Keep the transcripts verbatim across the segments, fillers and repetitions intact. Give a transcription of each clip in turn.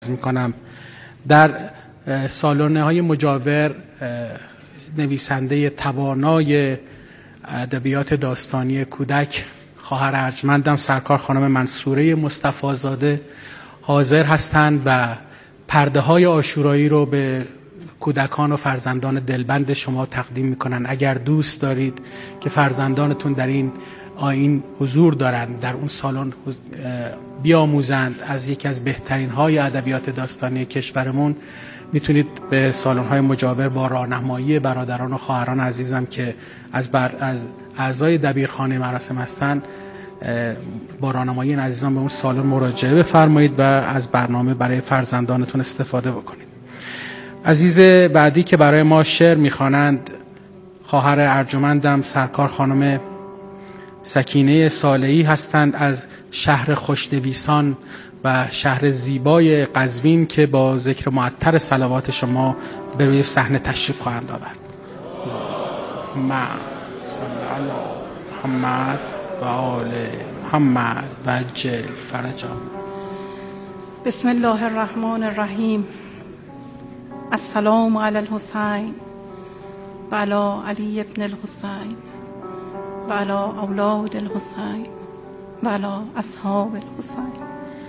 میکنم. در سالن‌های های مجاور نویسنده توانای ادبیات داستانی کودک خواهر ارجمندم سرکار خانم منصوره مصطفی‌زاده حاضر هستند و پرده های عاشورایی رو به کودکان و فرزندان دلبند شما تقدیم میکنن. اگر دوست دارید که فرزندانتون در این آیین حضور دارند، در اون سالن بیاموزند از یکی از بهترین های ادبیات داستانی کشورمون، میتونید به سالن های مجاور با راهنمایی برادران و خواهران عزیزم که از بر از اعضای دبیرخانه مراسم هستند با راهنمایی این عزیزان به اون سالن مراجعه بفرمایید و از برنامه برای فرزندانتون استفاده بکنید. عزیز بعدی که برای ما شعر میخوانند خواهر ارجمندم سرکار خانم سکینه صالحی هستند از شهر خوشنویسان و شهر زیبای قزوین که با ذکر معطر صلوات شما به روی صحنه تشریف خواهند آورد. ما صلی علی محمد و آل محمد و عجل فرجهم. بسم الله الرحمن الرحیم. السلام علی الحسین و علی علی ابن الحسین و علی اولاد الحسین و علی اصحاب الحسین.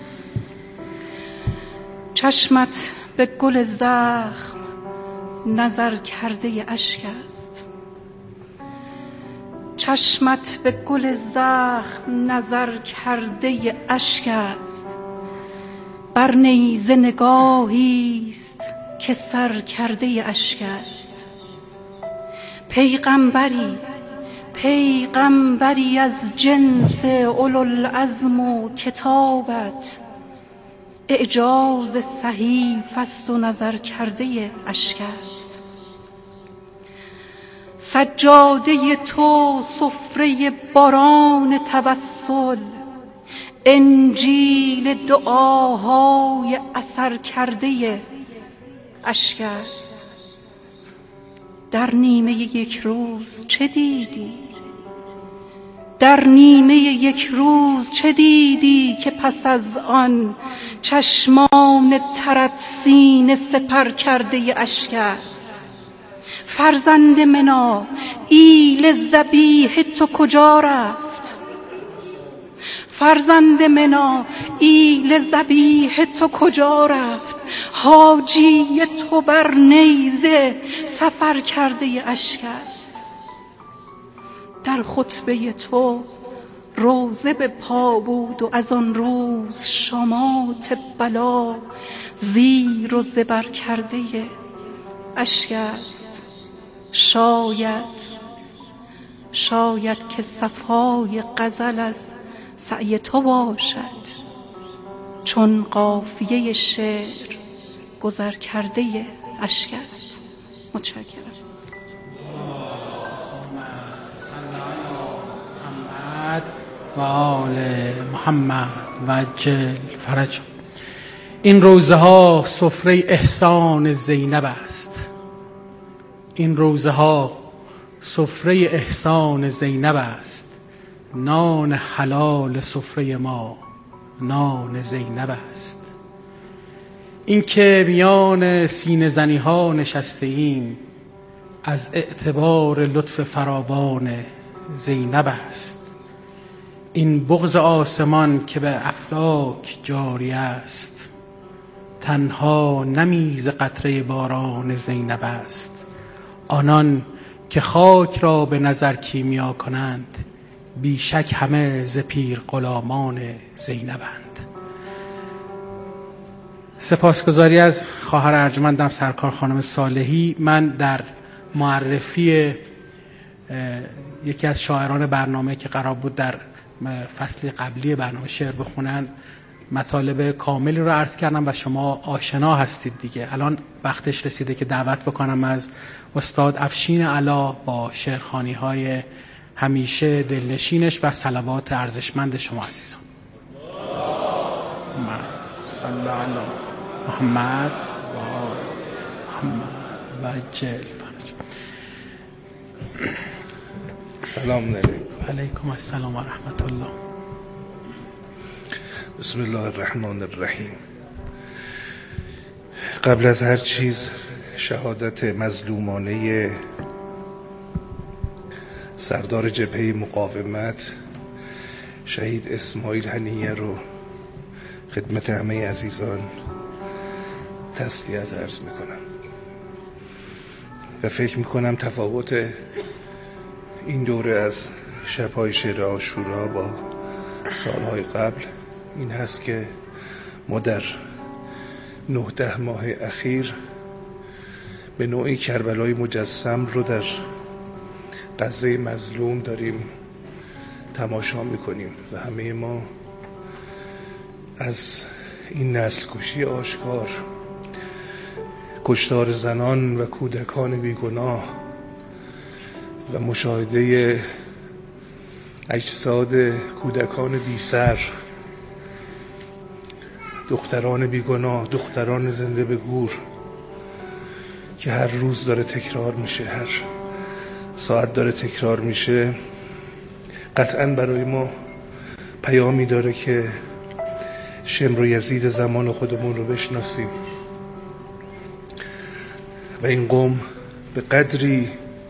چشمت به گل زخم نظر کرده اشک است، چشمت به گل زخم نظر کرده اشک است. بر نیزه نگاهی است که سر کرده اشک است. پیغمبری پیغمبری از جنس اولوالعزم و کتابت اعجاز صحیف است و نظر کرده اشک است. سجاده تو سفره باران توسل، انجیل دعاهای اثر کرده اشک است. در نیمه یک روز چه دیدی؟ در نیمه یک روز چه دیدی که پس از آن چشمان ترت سینه سپر کرده اشک است؟ فرزند منا ایل ذبیح تو کجا رفت؟ فرزند منا ایل ذبیح تو کجا رفت؟ حاجی تو بر نیزه سفر کرده اشک است. در خطبه تو روزه به پا بود و از آن روز شمات بلا زیر و زبر کرده اشک است. شاید شاید که صفای غزل از سعی تو باشد، چون قافیه شعر گذر کرده اشک است. متشکرم. و آل محمد و عجل فرجهم. این روزه ها سفره احسان زینب است. این روزه ها سفره احسان زینب است. نان حلال سفره ما نان زینب است. این که میان سینه زنی ها نشسته ایم از اعتبار لطف فراوان زینب است. این بغض آسمان که به افلاک جاری است تنها نمیز قطره باران زینب است. آنان که خاک را به نظر کیمیا کنند بیشک همه ز پیر غلامان زینبند. سپاسگزاری از خواهر ارجمندم سرکار خانم صالحی. من در معرفی یکی از شاعران برنامه که قرار بود در فصل قبلی برنامه شعر بخونن مطالب کاملی رو عرض کردم و شما آشنا هستید دیگه. الان وقتش رسیده که دعوت بکنم از استاد افشین علا با شعرخوانی های همیشه دلنشینش و صلوات ارزشمند شما عزیزان. صلی علی محمد و آل محمد و عجل فرجهم. سلام علیکم. علیکم السلام و رحمت الله. بسم الله الرحمن الرحیم. قبل از هر چیز شهادت مظلومانه سردار جبهه مقاومت شهید اسماعیل هنیه رو خدمت همه عزیزان تسلیت عرض میکنم و فکر میکنم تفاوت این دوره از شب‌های شعر عاشورا با سالهای قبل این هست که ما در نه ده ماه اخیر به نوعی کربلای مجسم رو در غزه مظلوم داریم تماشا میکنیم و همه ما از این نسل کشی آشکار، کشتار زنان و کودکان بیگناه و مشاهده اجساد کودکان بی سر، دختران بیگناه، دختران زنده به گور که هر روز داره تکرار میشه، هر ساعت داره تکرار میشه، قطعاً برای ما پیامی داره که شمر و یزید زمان خودمون رو بشناسیم و این قوم به قدری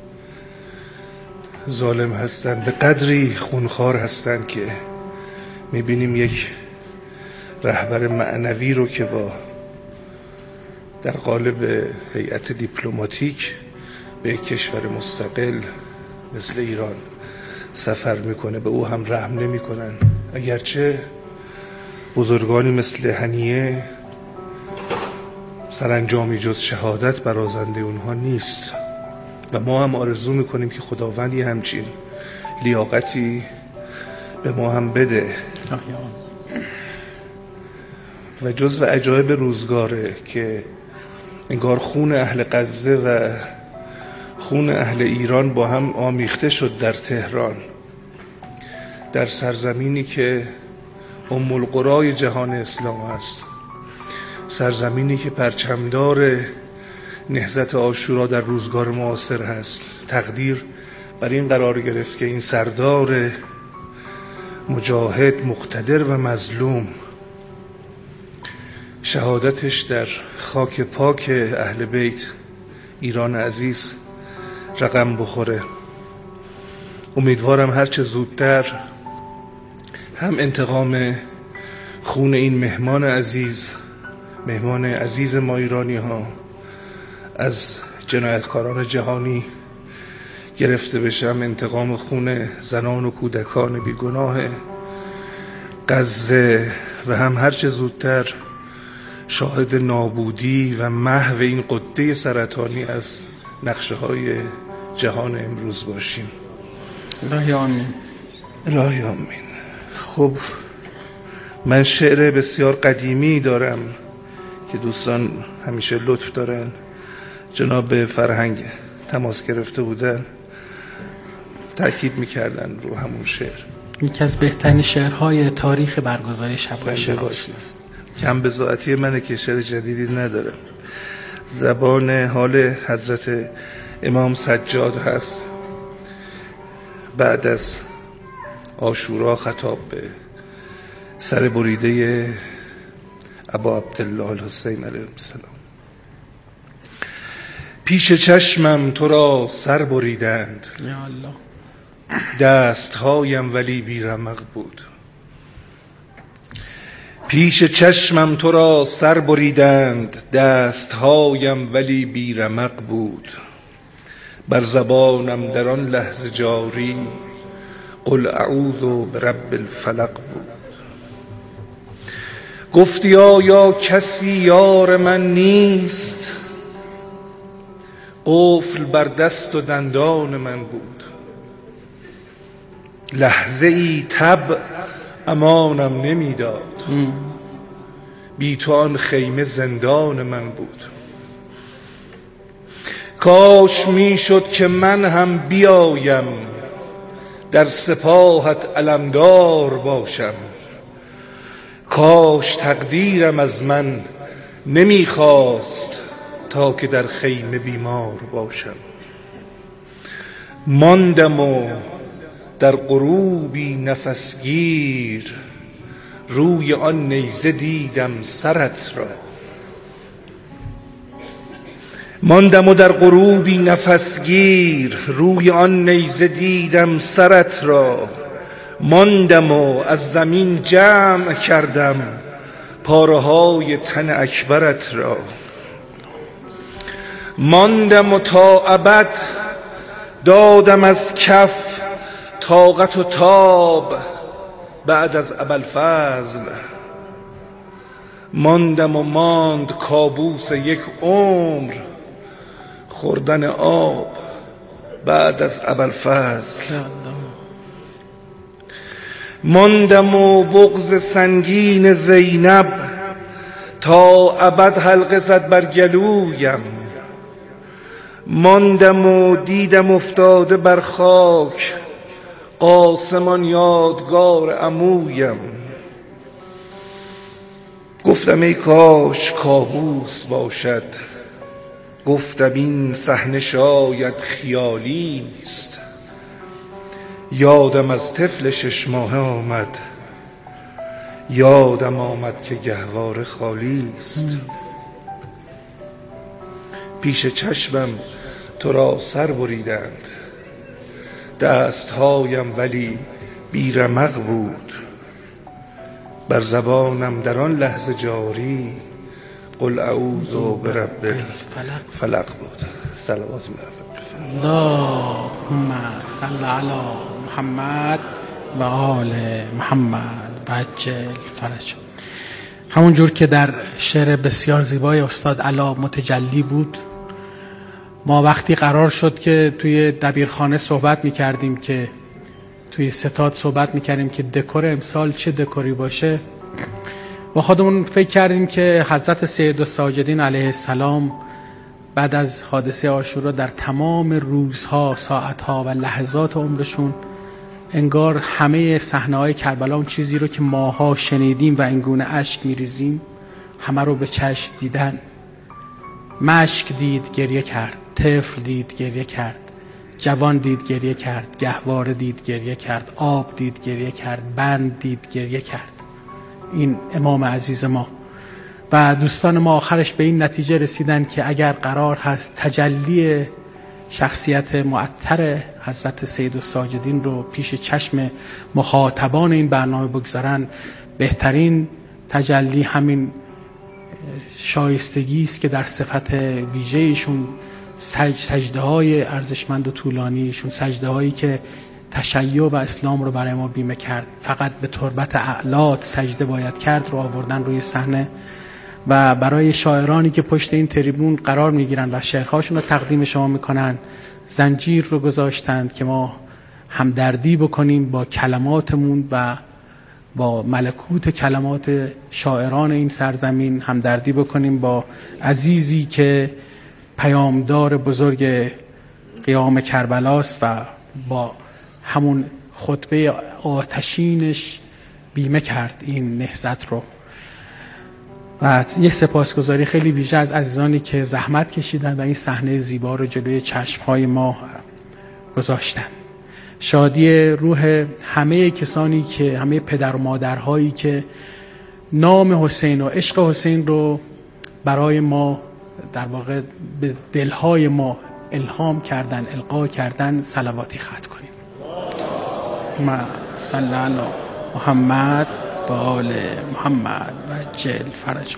ظالم هستن، به قدری خونخوار هستن که میبینیم یک رهبر معنوی رو که با در قالب هیئت دیپلماتیک به یک کشور مستقل مثل ایران سفر میکنه، به او هم رحم نمیکنن، اگرچه بزرگانی مثل هنیه سرانجامی جز شهادت برازنده اونها نیست و ما هم آرزو میکنیم که خداوند یه همچین لیاقتی به ما هم بده و جزو عجایب روزگاره که انگار خون اهل غزه و خون اهل ایران با هم آمیخته شد در تهران، در سرزمینی که ام القرای جهان اسلام است، سرزمینی که پرچمدار نهضت عاشورا در روزگار معاصر هست. تقدیر بر این قرار گرفت که این سردار مجاهد، مقتدر و مظلوم شهادتش در خاک پاک اهل بیت ایران عزیز رقم بخوره. امیدوارم هرچه زودتر هم انتقام خون این مهمان عزیز، مهمان عزیز ما ایرانی ها از جنایتکاران جهانی گرفته بشه، هم انتقام خون زنان و کودکان بیگناه غزه و هم هرچه زودتر شاهد نابودی و محو این قده سرطانی از نقشه های جهان امروز باشیم. الهی آمین. الهی آمین. خب من شعر بسیار قدیمی دارم که دوستان همیشه لطف دارن جناب فرهنگ تماس گرفته بودن، تأکید میکردن رو همون شعر. یکی از بهترین شعرهای تاریخ برگزاری شب‌های شعر عاشورا است. کم بضاعتی منه که شعر جدیدی ندارم. زبان حال حضرت امام سجاد هست بعد از عاشورا خطاب به سر بریده ابا عبدالله الحسین علیه السلام. پیش چشمم تو را سر بریدند، یا الله، دستهایم ولی بیرمق بود. پیش چشمم تو را سر بریدند، دستهایم ولی بیرمق بود. بر زبانم در آن لحظه جاری قل اعوذ برب الفلق بود. گفتی آیا کسی یار من نیست، قفل بر دست و دندان من بود. لحظه ای تب امانم نمیداد، بی تو آن خیمه زندان من بود. کاش میشد که من هم بیایم، در سپاهت علمدار باشم. کاش تقدیرم از من نمیخواست، تا که در خیمه بیمار باشم. ماندم و در غروبی نفسگیر، روی آن نیزه دیدم سرت را. ماندم و در غروبی نفسگیر، روی آن نیزه دیدم سرت را. ماندم و از زمین جمع کردم پاره های تن اکبرت را. ماندم و تا ابد دادم از کف طاقت و تاب بعد از ابوالفضل. ماندم و ماند کابوس یک عمر، خوردن آب بعد از ابوالفضل. ماندم و بغض سنگین زینب تا ابد حلقه زد بر گلویم. ماندم و دیدم افتاده بر خاک قاسمان یادگار عمویم. گفتم ای کاش کابوس باشد، گفتم این صحنه شاید خیالی است. یادم از طفل شش ماهه آمد، یادم آمد که گهواره خالی است. پیش چشمم تو را سر بریدند دستهایم، ولی بیرمق بود. بر زبانم در آن لحظه جاری قل اعوذ برب الفلق بود. صلوات می‌برم. اللهم صل علی محمد و آل محمد و عجل فرج. همون جور که در شعر بسیار زیبای استاد علا متجلی بود، ما وقتی قرار شد که توی دبیرخانه صحبت میکردیم که توی ستاد صحبت میکردیم که دکور امسال چه دکوری باشه، با خودمون فکر کردیم که حضرت سیدالساجدین علیه السلام بعد از حادثه عاشورا در تمام روزها، ساعتها و لحظات عمرشون انگار همه صحنه‌های کربلا اون چیزی رو که ماها شنیدیم و اینگونه اشک میریزیم همه رو به چشم دیدن. مشک دید گریه کرد، طفل دید گریه کرد، جوان دید گریه کرد، گهواره دید گریه کرد، آب دید گریه کرد، بند دید گریه کرد. این امام عزیز ما و دوستان ما آخرش به این نتیجه رسیدن که اگر قرار هست تجلی شخصیت معطر حضرت سیدالساجدین رو پیش چشم مخاطبان این برنامه بگذارن، بهترین تجلی همین شایستگی است که در صفت ویژه ایشون سج سجده های ارزشمند و طولانیشون، سجده هایی که تشیع و اسلام رو برای ما بیمه کرد، فقط به تربت اعلات سجده باید کرد، رو آوردن روی صحنه و برای شاعرانی که پشت این تریبون قرار میگیرن و شعرهاشون رو تقدیم شما میکنن زنجیر رو گذاشتند که ما همدردی بکنیم با کلماتمون و با ملکوت کلمات شاعران این سرزمین، همدردی بکنیم با عزیزی که پیامدار بزرگ قیام کربلاست و با همون خطبه آتشینش بیمه کرد این نهضت رو. و یک سپاسگزاری خیلی ویژه از عزیزانی که زحمت کشیدن و این صحنه زیبا رو جلوی چشمهای ما گذاشتن. شادی روح همه کسانی که، همه پدر و مادرهایی که نام حسین و عشق حسین رو برای ما در واقع به دلهای ما الهام کردن، القا کردن. صلواتی ختم کنیم. ما صلی علی محمد و آل محمد و عجل فرج.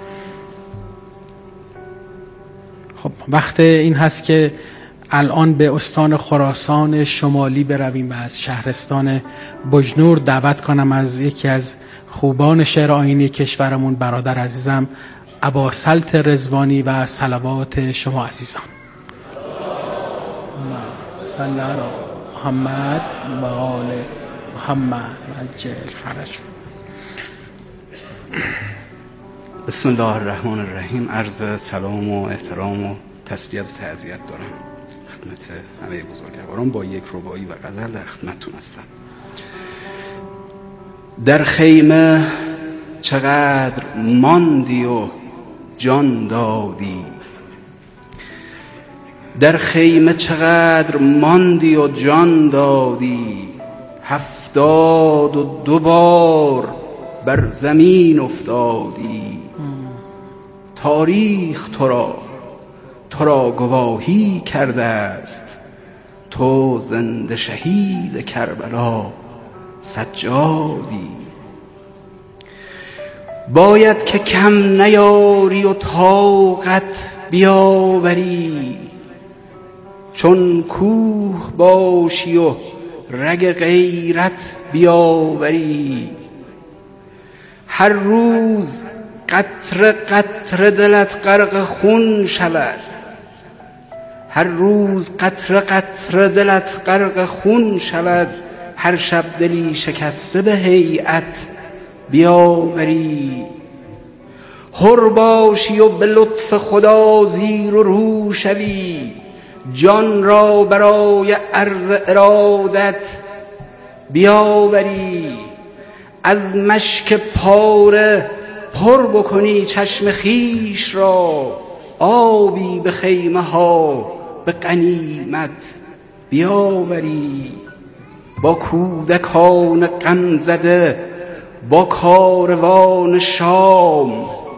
خب وقت این هست که الان به استان خراسان شمالی برویم و از شهرستان بجنور دعوت کنم از یکی از خوبان شعر آیینی کشورمون، برادر عزیزم اباسلط رضوانی و صلوات شما عزیزان. صلی علی محمد و آل محمد و عجل فرج. بسم الله الرحمن الرحیم. عرض سلام و احترام و تسلیت و تعزیت دارم خدمت همه بزرگواران. با یک رباعی و غزل در خدمتتون هستم. در خیمه چقدر ماندی و جان دادی، در خیمه چقدر ماندی و جان دادی، هفتاد و دو بار بر زمین افتادی. تاریخ تو را تو را گواهی کرده است، تو زنده شهید کربلا سجادی. باید که کم نیاری و طاقت بیاوری، چون کوه باشی و رگ غیرت بیاوری. هر روز قطره قطره دلت غرق خون شود، هر روز قطره قطره دلت غرق خون شود. هر شب دلی شکسته به هیئت بیاوری. حر باشی و به لطف خدا زیر و رو شوی، جان را برای عرض ارادت بیاوری. از مشک پاره پر بکنی چشم خیش را، آبی به خیمه ها به غنیمت بیاوری. با کودکان غم زده با کاروان شام،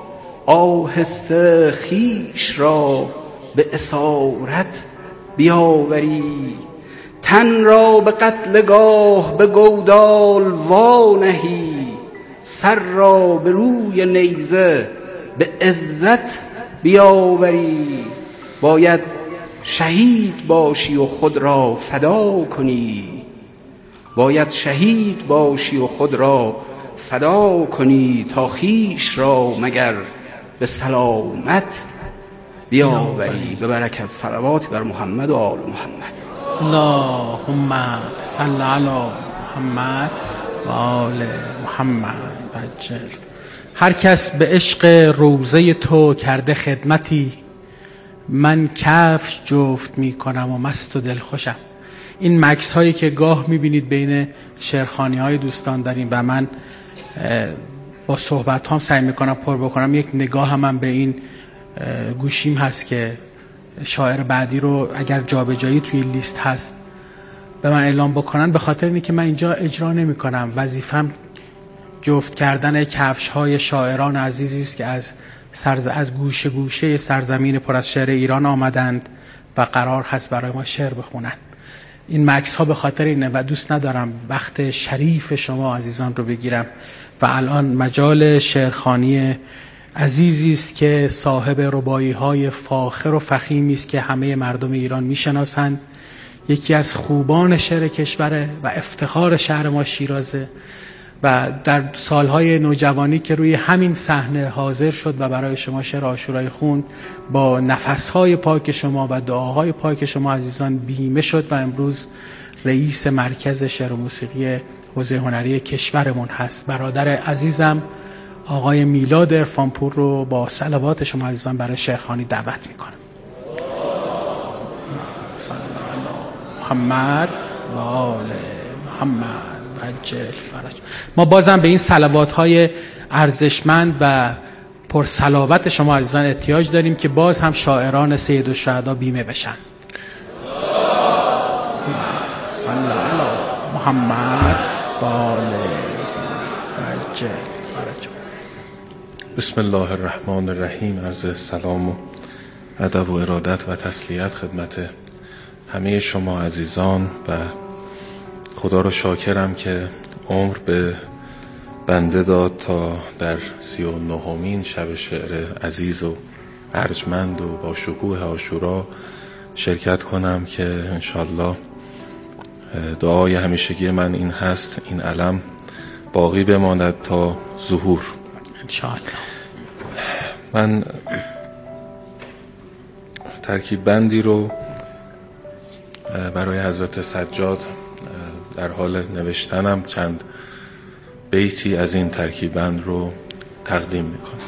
آهسته خیش را به اسارت بیاوری. تن را به قتلگاه به گودال وانهی، سر را به روی نیزه به عزت بیاوری. باید شهید باشی و خود را فدا کنی، باید شهید باشی و خود را فدا کنی، تا خیش را مگر به سلامت بیاوری. به برکت صلوات بر محمد و آل محمد. اللهم صل علی محمد و آل محمد عجل. هر کس به عشق روضه تو کرده خدمتی، من کفش جفت می کنم و مست و دلخوشم. این مکس هایی که گاه میبینید بین شعرخوانی های دوستان داریم و من با صحبت هم سعی میکنم پر بکنم، یک نگاه هم, هم به این گوشیم هست که شاعر بعدی رو اگر جابجایی توی لیست هست به من اعلام بکنن، به خاطر اینه که من اینجا اجرا نمی کنم. وظیفم جفت کردن کفش های شاعران عزیزی است که از سرز... از گوشه گوشه سرزمین پر از شعر ایران آمدند و قرار هست برای ما شعر بخونند. این مکس ها به خاطر اینه و دوست ندارم وقت شریف شما عزیزان رو بگیرم. و الان مجال شعرخوانی عزیزی است که صاحب رباعی های فاخر و فخیمی است که همه مردم ایران میشناسند. یکی از خوبان شعر کشوره و افتخار شهر ما شیرازه و در سالهای نوجوانی که روی همین صحنه حاضر شد و برای شما شعر عاشورایی خوند، با نفسهای پاک شما و دعاهای پاک شما عزیزان بیمه شد و امروز رئیس مرکز شعر و موسیقی حوزه هنری کشورمون هست. برادر عزیزم آقای میلاد عرفانپور رو با صلوات شما عزیزان برای شعرخوانی دعوت میکنم. محمد و آل محمد عجل فرج. ما بازم به این صلوات های ارزشمند و پرصلابت شما عزیزان احتیاج داریم که باز هم شاعران سید الشهدا بیمه بشن. صلی الله محمد و آل عجل فرج. بسم الله الرحمن الرحیم. عرض سلام و ادب و ارادت و تسلیت خدمت همه شما عزیزان و خدا رو شاکرم که عمر به بنده داد تا در سی و نهمین شب شعر عزیز و ارجمند و با شکوه عاشورا شرکت کنم که انشالله دعای همیشگی من این هست این علم باقی بماند تا ظهور انشالله. من ترکیب بندی رو برای حضرت سجاد در حال نوشتنم، چند بیتی از این ترکیب بند رو تقدیم میکنم.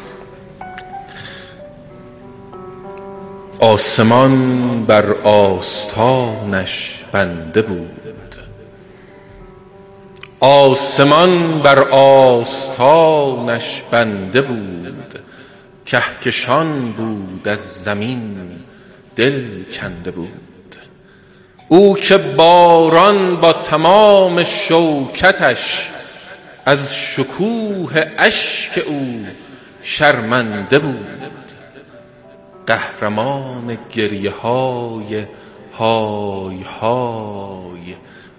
آسمان بر آستانش بنده بود، آسمان بر آستانش بنده بود، کهکشان بود از زمین دل کنده بود. او که باران با تمام شوکتش از شکوه اشک او شرمنده بود. قهرمان گریه های های های،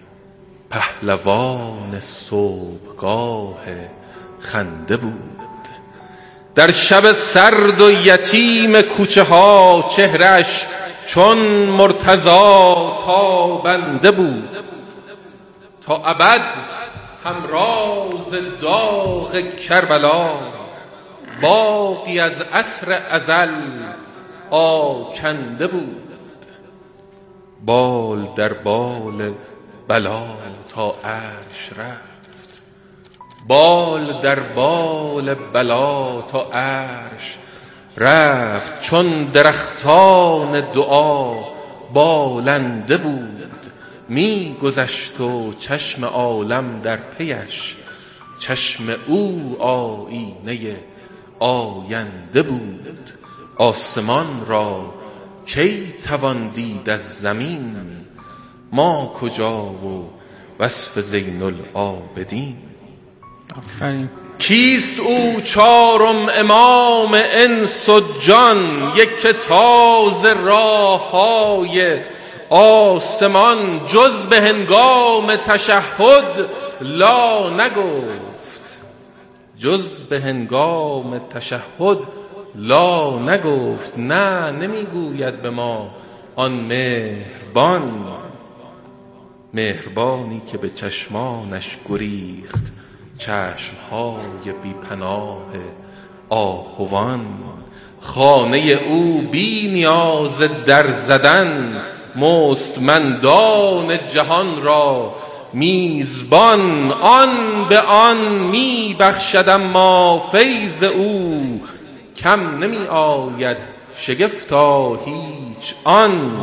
پهلوان صبحگاه خنده بود. در شب سرد و یتیم کوچه ها چهرش چون مرتضا تابنده بود. تا ابد همراز داغ کربلا، باقی از عطر ازل آکنده بود. بال در بال بلا تا عرش رفت، بال در بال بلا تا عرش رفت. چون درختان دعا بالنده بود، می گذشت و چشم عالم در پیش، چشم او آیینه آینده بود. آسمان را کی توان دید از زمین، ما کجا و وصف زین العابدین. آفرین. کیست او چارم امام انس و جان، یک تاز راه های آسمان. جز به هنگام تشهد لا نگفت، جز به هنگام تشهد لا نگفت. نه نمیگوید به ما آن مهربان، مهربانی که به چشمانش گریخت چشمهای بی پناه آهوان. خانه او بی نیاز در زدن، مستمندان جهان را میزبان. آن به آن می بخشد اما فیض او کم نمی آید شگفتا هیچ آن.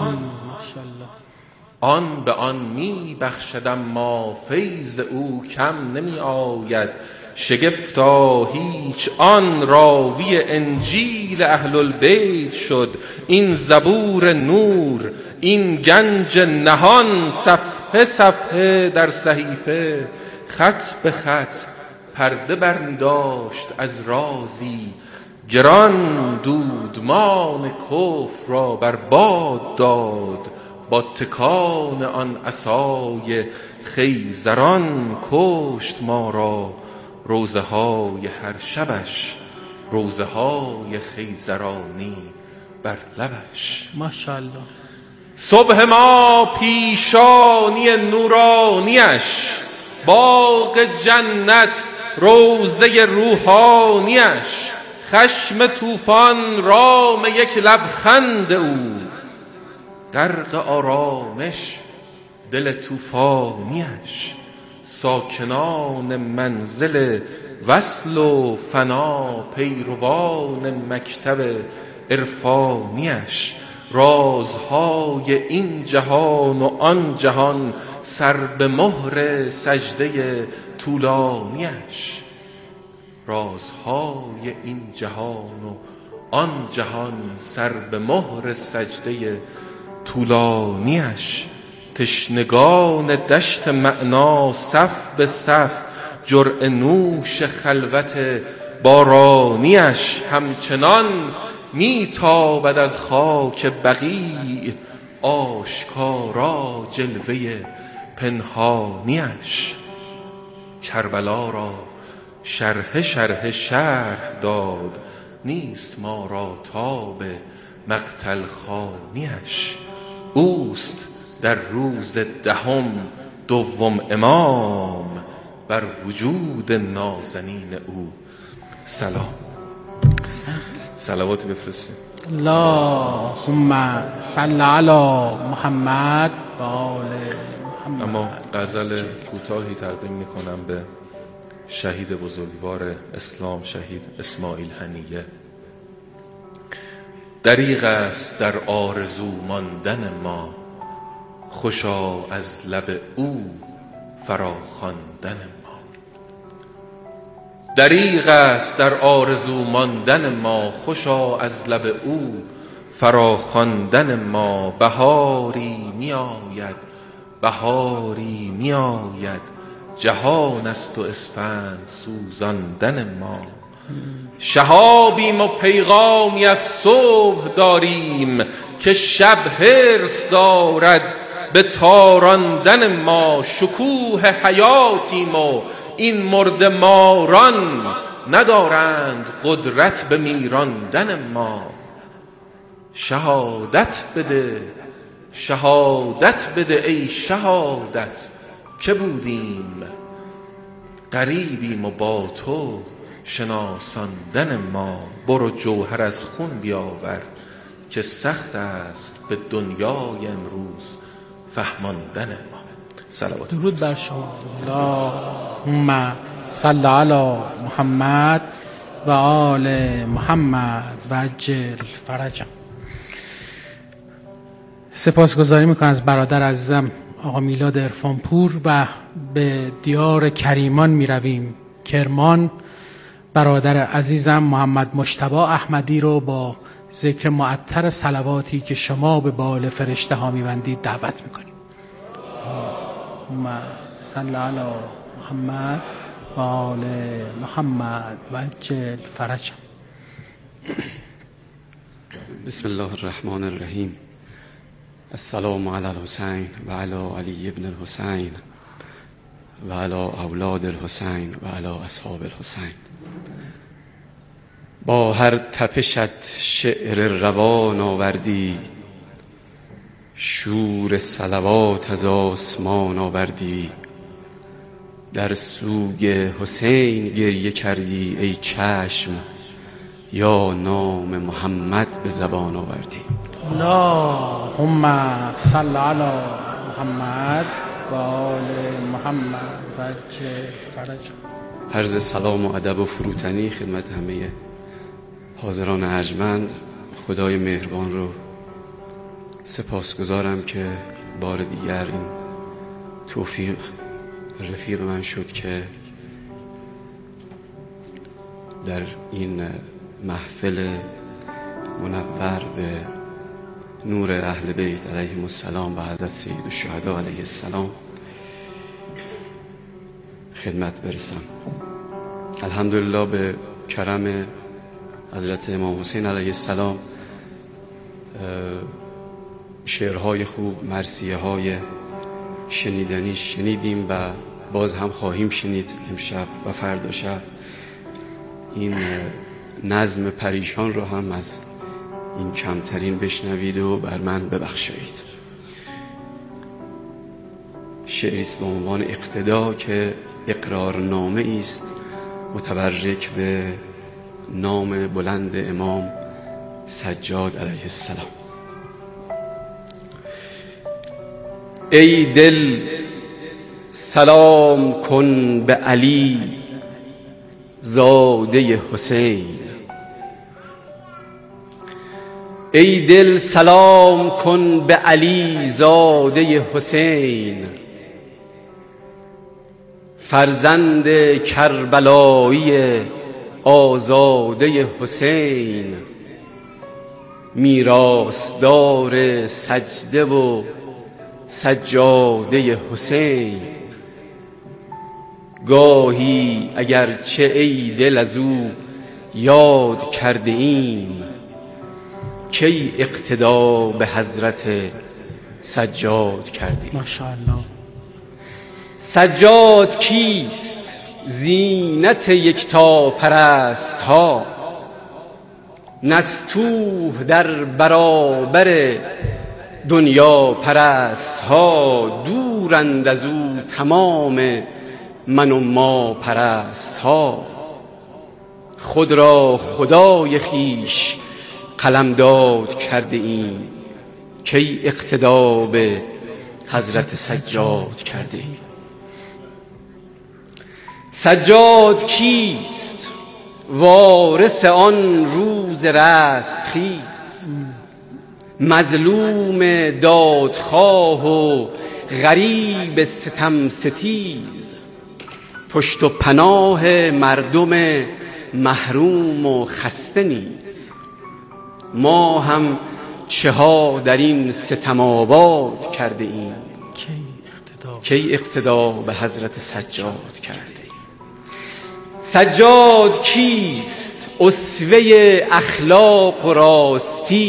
آن به آن می بخشد اما فیض او کم نمی آید شگفتا هیچ آن. راوی انجیل اهل البیت شد این زبور نور، این گنج نهان. صفحه صفحه در صحیفه خط به خط پرده برمی داشت از رازی گران. دودمان کفر را بر باد داد، با تکان آن عصای خیزران. کشت ما را روزه های هر شبش، روزه های خیزرانی بر لبش. ماشاءالله. صبح ما پیشانی نورانیش، باغ جنت روزه روحانیش. خشم طوفان رام یک لبخند او، غرق آرامش دل طوفانیش. ساکنان منزل وصل و فنا، پیروان مکتب عرفانیش. رازهای این جهان و آن جهان سر به مهر سجده طولانیش. رازهای این جهان و آن جهان سر به مهر سجده طولانیش. تشنگان دشت معنا صف به صف، جرعه نوش خلوت بارانیش. همچنان می تابد از خاک بقیع، آشکارا جلوه پنهانیش. کربلا را شرح شرح شرح داد، نیست ما را تاب مقتل خانیش. اوست در روز دهم دوم امام، بر وجود نازنین او سلام. صلوات بفرستیم. اللهم صل علی محمد و آل محمد. اما غزل کوتاهی تقدیم میکنم به شهید بزرگوار اسلام، شهید اسماعیل هنیه. دریغ است در آرزو ماندن ما، خوشا از لب او فرا خواندن ما. دریغ است در آرزو ماندن ما، خوشا از لب او فرا خواندن ما. بهاری می آید، بهاری می آید، جهان است و اسفند سوزاندن ما. شهابیم و پیغامی از صبح داریم که شب حرص دارد به تاراندن ما. شکوه حیاتیم و این مرده ماران ندارند قدرت به میراندن ما. شهادت بده شهادت بده ای شهادت که بودیم غریبیم و با تو شناساندن ما. برو جوهر از خون بیاور که سخت است به دنیای امروز فهماندن ما. صلوات درود بر شما. اللهم صل علی محمد و آل محمد و عجل فرجهم. سپاسگزاری میکنم از برادر عزیزم آقا میلاد عرفانپور و به دیار کریمان میرویم. کرمان برادر عزیزم محمد مجتبی احمدی رو با ذکر معطر صلواتی که شما به بال فرشته ها میبندید دعوت میکنیم. اللهم صل علی محمد و آل محمد و عجل فرجهم. بسم الله الرحمن الرحیم. السلام علی الحسین و علی علی ابن الحسین و علی اولاد الحسین و علی اصحاب الحسین. با هر تپشت شعر روان آوردی، شور صلوات از آسمان آوردی. در سوگ حسین گریه کردی ای چشم، یا نام محمد به زبان آوردی. اللهم صل علی محمد و آل محمد و عجل فرجهم. عرض سلام و ادب و فروتنی خدمت همه حاضران ارجمند. خدای مهربان رو سپاسگزارم که بار دیگر این توفیق رفیق من شد که در این محفل منور به نور اهل بیت علیهم السلام و حضرت سید الشهدا علیه السلام خدمت برسم. الحمدلله به کرم حضرت امام حسین علیه السلام شعرهای خوب، مرثیه های شنیدنی شنیدیم و باز هم خواهیم شنید امشب و فردا شب. این نظم پریشان رو هم از این کمترین بشنوید و بر من ببخشید. شعری است به عنوان اقتدا که اقرارنامه است متبرک به نام بلند امام سجاد علیه السلام. ای دل سلام کن به علی زاده حسین. ای دل سلام کن به علی زاده حسین. فرزند کربلایی آزاده حسین. میراثدار سجده و سجاده حسین. گاهی اگرچه ای دل از او یاد کرده ایم، کی اقتدا به حضرت سجاد کرده ایم. ماشاءالله. سجاد کیست؟ زینت یکتا پرست ها. نستوه در برابر دنیا پرست ها. دورند از او تمام من و ما پرست ها. خود را خدای خیش قلمداد کرده ایم، کی اقتدا به حضرت سجاد کرده ایم. سجاد کیست؟ وارث آن روز رستخیز. مظلوم دادخواه و غریب ستم ستیز. پشت و پناه مردم محروم و خسته نیز. ما هم چه ها در این ستم آباد کرده ایم، کی اقتدا به حضرت سجاد کرده ایم. سجاد کیست اسوه اخلاق و راستی؟